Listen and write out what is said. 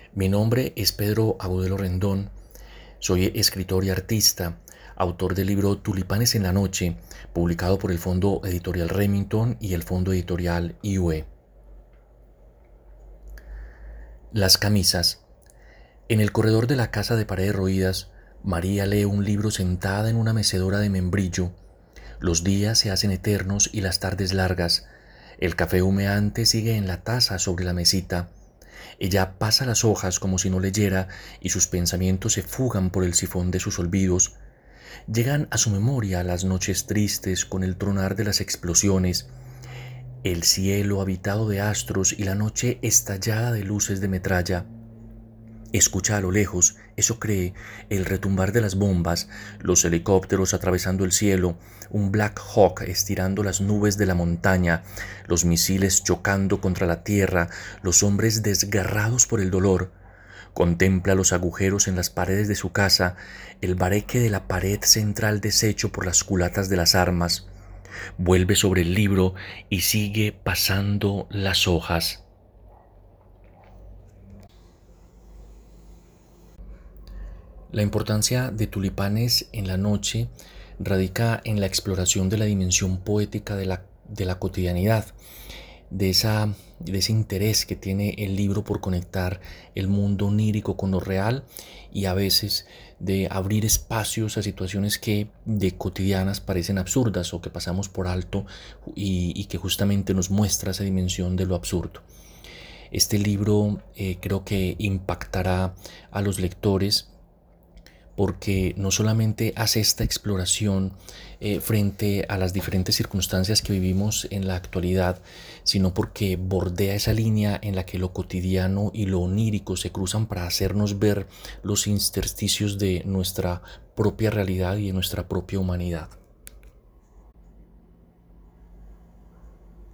Mi nombre es Pedro Agudelo Rendón, soy escritor y artista, autor del libro Tulipanes en la Noche, publicado por el Fondo Editorial Remington y el Fondo Editorial IUE. Las camisas. En el corredor de la casa de paredes roídas, María lee un libro sentada en una mecedora de membrillo. Los días se hacen eternos y las tardes largas. El café humeante sigue en la taza sobre la mesita. Ella pasa las hojas como si no leyera y sus pensamientos se fugan por el sifón de sus olvidos. Llegan a su memoria las noches tristes con el tronar de las explosiones, el cielo habitado de astros y la noche estallada de luces de metralla. Escucha a lo lejos, eso cree, el retumbar de las bombas, los helicópteros atravesando el cielo, un Black Hawk estirando las nubes de la montaña, los misiles chocando contra la tierra, los hombres desgarrados por el dolor. Contempla los agujeros en las paredes de su casa, el bareque de la pared central deshecho por las culatas de las armas. Vuelve sobre el libro y sigue pasando las hojas. La importancia de Tulipanes en la Noche radica en la exploración de la dimensión poética de la cotidianidad, de ese interés que tiene el libro por conectar el mundo onírico con lo real y a veces de abrir espacios a situaciones que de cotidianas parecen absurdas o que pasamos por alto y que justamente nos muestra esa dimensión de lo absurdo. Este libro creo que impactará a los lectores porque no solamente hace esta exploración frente a las diferentes circunstancias que vivimos en la actualidad, sino porque bordea esa línea en la que lo cotidiano y lo onírico se cruzan para hacernos ver los intersticios de nuestra propia realidad y de nuestra propia humanidad.